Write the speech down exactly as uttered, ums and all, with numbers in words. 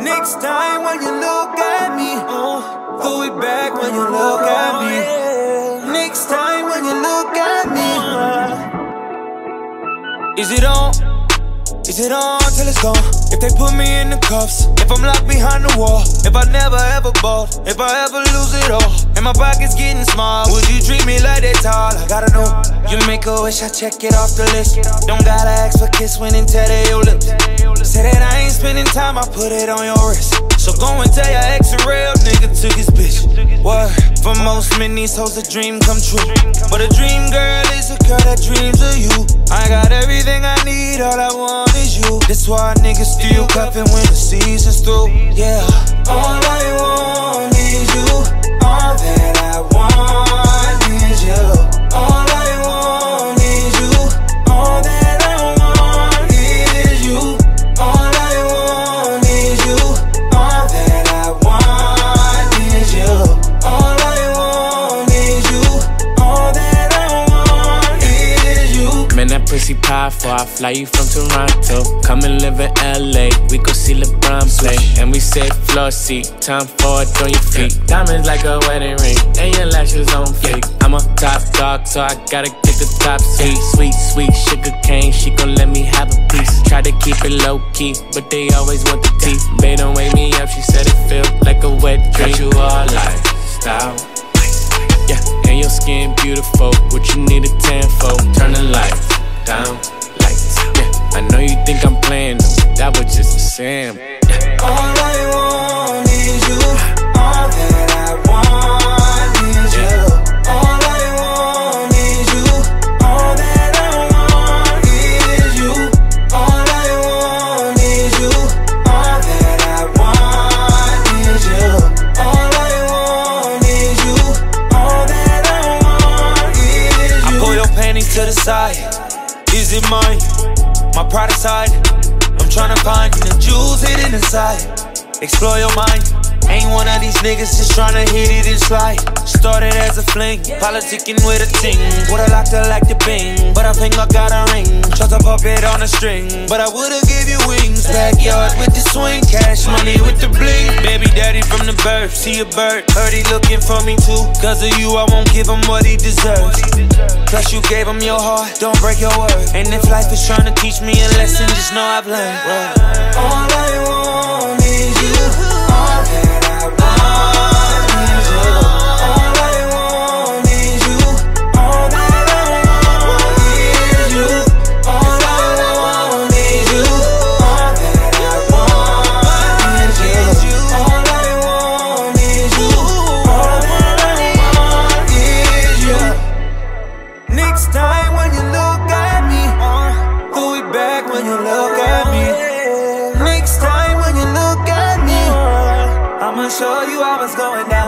Next time when you look at me, uh, throw it back when you look at me. Next time when you look at me, uh, is it on? Is it on till it's gone? If they put me in the cuffs, if I'm locked behind the wall, if I never ever bought, if I ever lose it all, and my pocket's getting small, would you treat me like that tall? I gotta know. You make a wish, I check it off the list. Don't gotta ask for kiss when and tell they your lips. Say that I ain't spending time, I put it on your wrist. So go and tell your ex a real nigga took his bitch. What? For most men, these hoes a dream come true. But a dream girl is a girl that dreams of you. I got everything I need, all I want is you. That's why niggas still cuffin' when the season's through. Yeah. All I want is you. All that I want is you. All I want is you. All that I want is you. All I want is you. All that I want is you. All I want is you. All that I want is you. Man, that pussy powerful. I fly you from Toronto. Come and live in L A. We go see LeBron play. And we say floor seat. Time for it on your feet. Diamonds like a wedding ring. And your lashes on fake. I'm a top dog, so I gotta get the top seat. Sweet, sweet sugar cane. She gon' let me have a piece. Try to keep it low key, but they always want the teeth. They don't wake me up. She said it feel like a wet dream. Got you all lifestyle. Yeah, and your skin beautiful. What you need a tan for? Turn the lights down. Lights. Yeah, I know you think I'm playing them. That was just a sim. Yeah. All I want is you. All that I want is you. All I want is you. All that I want is you. All I want is you. All that I want is you. All I want is you. All that I want is you. I pull your panties to the side. Is it mine? My pride aside, I'm tryna find the jewels hidden inside. Explore your mind. Ain't one of these niggas just tryna hit it and slide. Started as a fling, politicking with a ting. Would've locked her like the Bing, but I think I got a ring. Trust a puppet on a string, but I would've give you wings. Backyard with the swing, cash money with the bling. Baby daddy from the birth, see a bird. Heard he looking for me too. Cause of you, I won't give him what he deserves. Plus you gave him your heart, don't break your word. And if life is trying to teach me a lesson, just know I've learned. Well, all I want is you. All that I want is you. All I want is you. All that I want is you. All I want is you. All that I want is you. All I want is you. All that I want is you. Next time when you look at me, uh, throw it back when you look at me. Next time when you look at me, uh, I'ma show you how it's going down.